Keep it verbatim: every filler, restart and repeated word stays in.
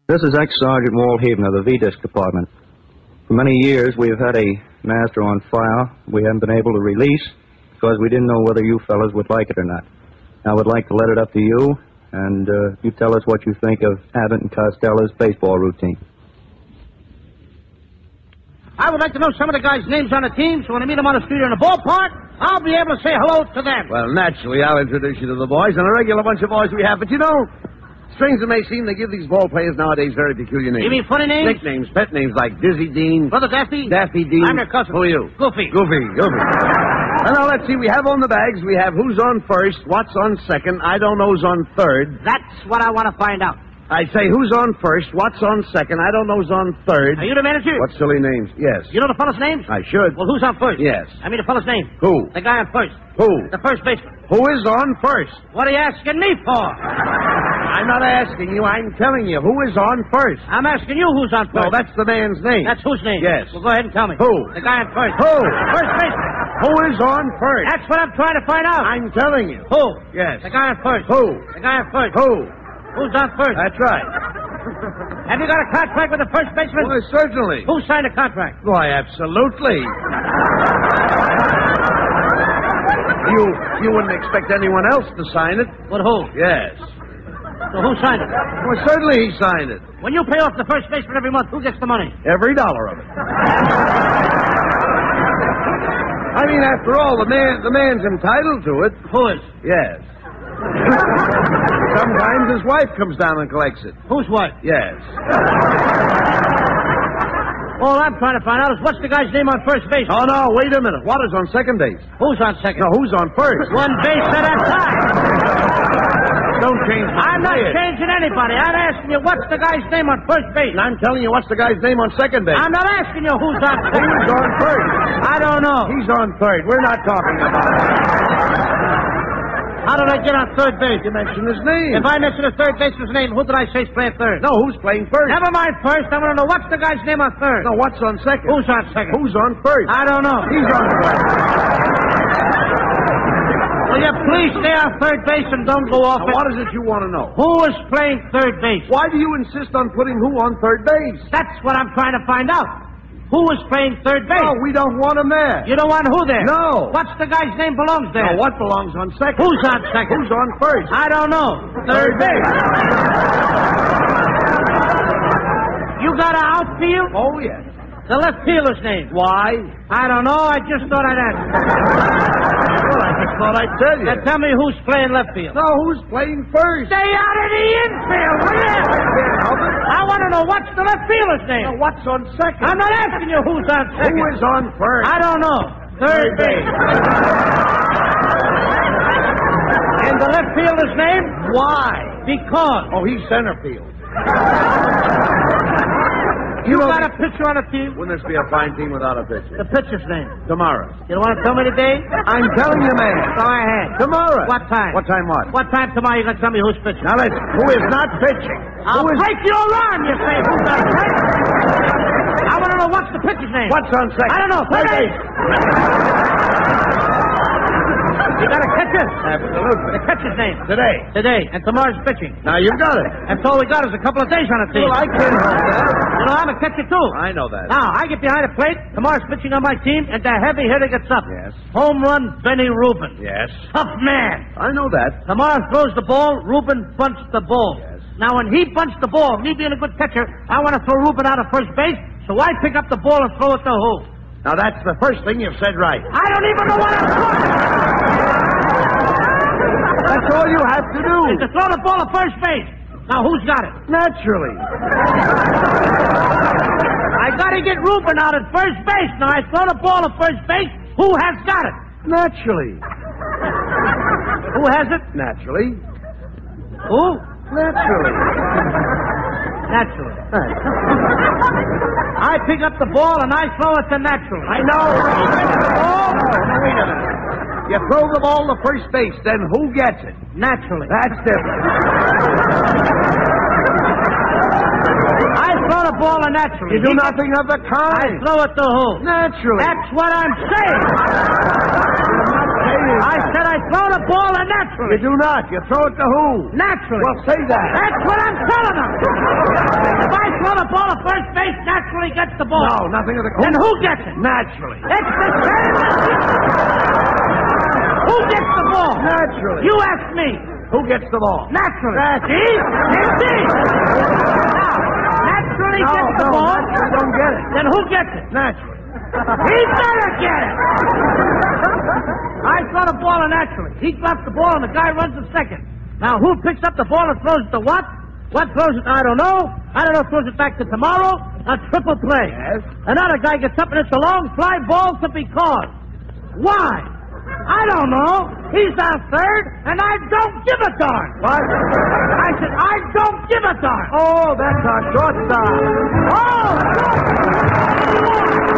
This is Ex-Sergeant Walt Haven of the V-Disc Department. For many years, we have had a master on file we haven't been able to release because we didn't know whether you fellas would like it or not. I would like to let it up to you, and uh, you tell us what you think of Abbott and Costella's baseball routine. I would like to know some of the guys' names on the team, so when I meet them on the street or in the ballpark, I'll be able to say hello to them. Well, naturally, I'll introduce you to the boys and a regular bunch of boys we have. But you know, strange it may seem, they give these ball players nowadays very peculiar names. You mean funny names? Nicknames, pet names like Dizzy Dean. Brother Daffy? Daffy Dean. I'm their cousin. Who are you? Goofy. Goofy, Goofy. Well, now, let's see. We have on the bags, we have who's on first, what's on second, I don't know who's on third. That's what I want to find out. I say who's on first, what's on second, I don't know who's on third. Are you the manager? What silly names? Yes. You know the fellow's names? I should. Well, who's on first? Yes. I mean the fellow's name. Who? The guy on first. Who? The first baseman. Who is on first? What are you asking me for? I'm not asking you, I'm telling you. Who is on first? I'm asking you who's on first. No, that's the man's name. That's whose name? Yes. Well, go ahead and tell me. Who? The guy on first. Who? First baseman. Who is on first? That's what I'm trying to find out. I'm telling you. Who? Yes. The guy on first. Who? The guy on first. Who? Who's on first? That's right. Have you got a contract with the first baseman? Well, certainly. Who signed the contract? Why, absolutely. you you wouldn't expect anyone else to sign it. Well, who? Yes. So who signed it? Well, certainly he signed it. When you pay off the first baseman every month, who gets the money? Every dollar of it. I mean, after all, the man the man's entitled to it. Who is? Yes. Sometimes his wife comes down and collects it. Whose wife? Yes. All I'm trying to find out is what's the guy's name on first base? Oh, no, wait a minute. What is on second base? Who's on second? No, who's on first? One base at a time. Don't change the I'm not players. changing anybody. I'm asking you what's the guy's name on first base. And I'm telling you what's the guy's name on second base. I'm not asking you who's on second. Who's on first? I don't know. He's on third. We're not talking about it. How did I get on third base? You mentioned his name. If I mention the third baseman's name, who did I say is playing third? No, who's playing first? Never mind first. I want to know what's the guy's name on third. No, what's on second? Who's on second? Who's on first? I don't know. He's on first. Will you please stay on third base and don't go off Now, it? what is it you want to know? Who is playing third base? Why do you insist on putting who on third base? That's what I'm trying to find out. Who is playing third base? No, we don't want him there. You don't want who there? No. What's the guy's name belongs there? Now, what belongs on second? Who's on second? Who's on first? I don't know. Third base. You got an outfield? Oh, yes. The left fielder's name. Why? I don't know. I just thought I'd ask. Well, I just thought I'd tell you. Now tell me who's playing left field. No, who's playing first? Stay out of the infield, will you? I want to know what's the left fielder's name. Now, what's on second? I'm not asking you who's on second. Who is on first? I don't know. Third base. And the left fielder's name? Why? Because. Oh, he's center field. You, know, got a pitcher on the team? Wouldn't this be a fine team without a pitcher? The pitcher's name. Tomorrow. You don't want to tell me the day? I'm telling you, man. Go ahead. Tomorrow. What time? What time what? What time tomorrow you going to tell me who's pitching? Now, let's... Who is not pitching? I'll who is... break your arm, you say. Who's on second? I want to know what's the pitcher's name. What's on second? I don't know. Third base. You got a catcher? Absolutely. The catcher's name. Today. Today. And tomorrow's pitching. Now, you've got it. That's all we got is a couple of days on the team. Well, I can't help that. You know, I'm a catcher, too. I know that. Now, I get behind the plate. Tomorrow's pitching on my team, and the heavy hitter gets up. Yes. Home run, Benny Rubin. Yes. Tough man. I know that. Tomorrow throws the ball, Rubin bunts the ball. Yes. Now, when he bunts the ball, me being a good catcher, I want to throw Rubin out of first base, so I pick up the ball and throw it to who? Now, that's the first thing you've said right. I don't even know what I'm talking. That's all you have to do. Is to throw the ball to first base. Now, who's got it? Naturally. I got to get Rubin out at first base. Now, I throw the ball to first base. Who has got it? Naturally. Who has it? Naturally. Who? Naturally. Naturally. I pick up the ball and I throw it to Naturally. I know. Oh, now, wait a minute. You throw the ball to first base, then who gets it? Naturally. That's different. I throw the ball to Naturally. You do He nothing of the I kind. throw it to who? Naturally. That's what I'm saying. I said I throw the ball and naturally. You do not. You throw it to who? Naturally. Well, say that. That's what I'm telling them. If I throw the ball to first base, naturally gets the ball. No, nothing of the... Then who gets it? Naturally. It's the same. Who gets the ball? Naturally. You ask me. Who gets the ball? Naturally. Naturally. See? Indeed. Now, naturally No, gets the no, ball. naturally don't get it. Then who gets it? Naturally. He better get it. I throw the ball in naturally. He drops the ball and the guy runs to second. Now, who picks up the ball and throws it to what? What throws it? I don't know. I don't know. Throws it back to tomorrow. A triple play. Yes. Another guy gets up and it's a long fly ball to be caught. Why? I don't know. He's our third, and I don't give a darn. What? I said, I don't give a darn. Oh, that's our shortstop. Oh,